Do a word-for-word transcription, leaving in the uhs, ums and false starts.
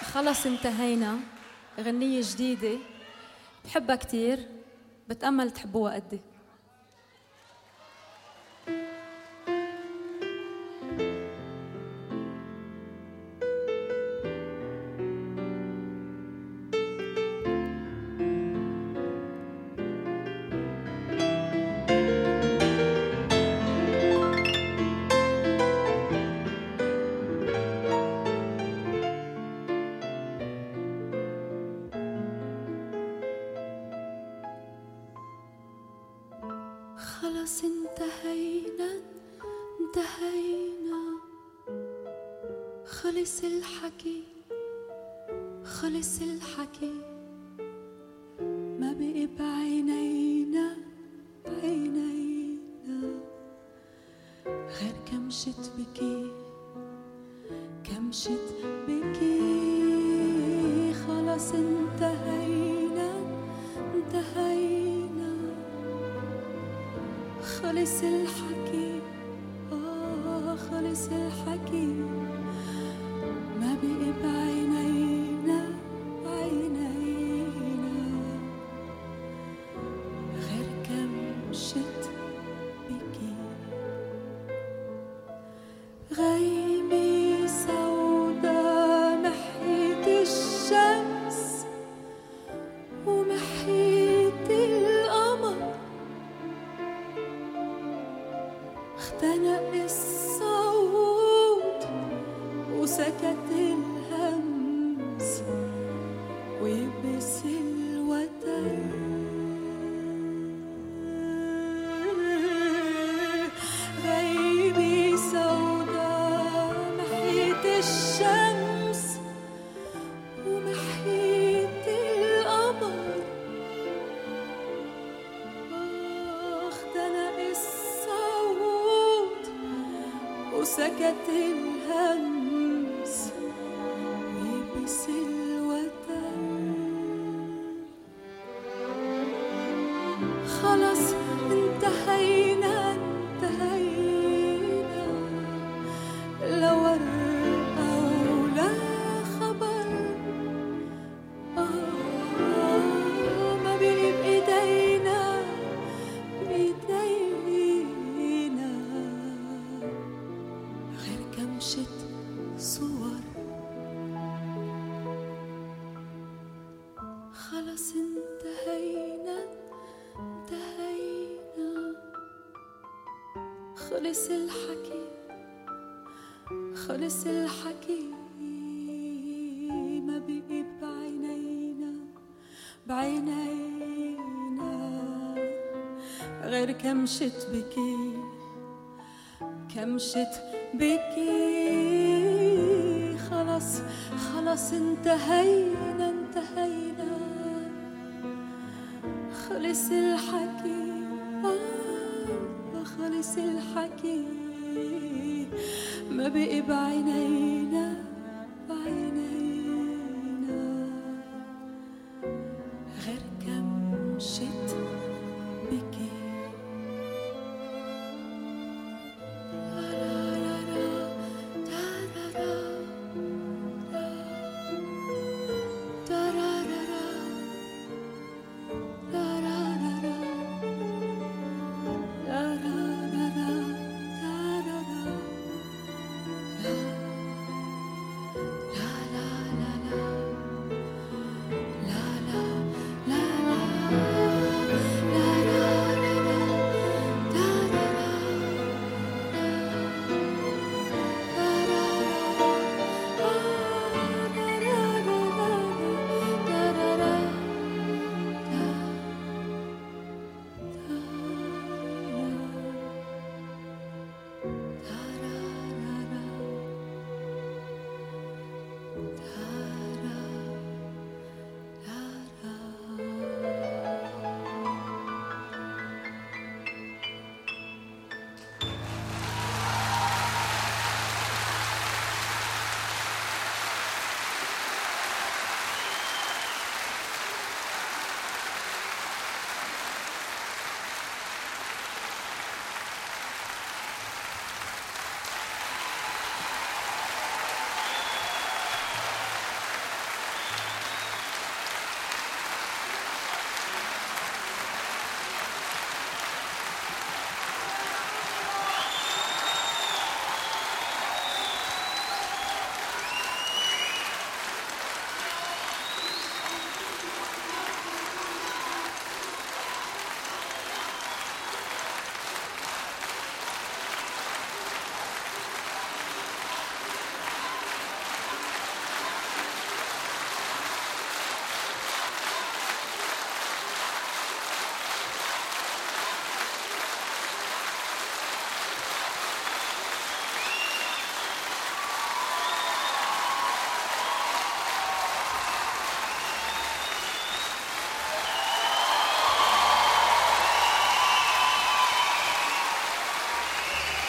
خلص انتهينا. غنية جديدة بحبها كتير، بتأمل تحبوها قدي. خلص انتهينا انتهينا، خلص الحكي خلص الحكي، ما بقي بعينينا بعينينا غير كمشة بكي كمشة بكي. خلص انتهينا انتهينا، خلص الحكي آه خلص الحكي، ما بقي بعينينا بعينينا غير كمشة بكي. غيمي سودا محيت الشمس ومحيت القمر، اختنق الصوت وسكت الهمس ويبس الوتر. غيبي سودا محيت الشمس ومحيت القمر، اختنق الصوت وسكت الهمس ويبس الوتر. خلص انتهينا انتهينا، لا ورقة ولا خبر آه ما بقي بإيدينا بإيدينا غير كمشة صور. خلص انتهينا انتهينا، خلص الحكي خلص الحكي، ما بقي بعينينا بعينينا غير كمشة بكي كمشة بكي. خلص خلص انتهينا انتهينا، خلص الحكي آه خلص الحكي، ما بقي بعينينا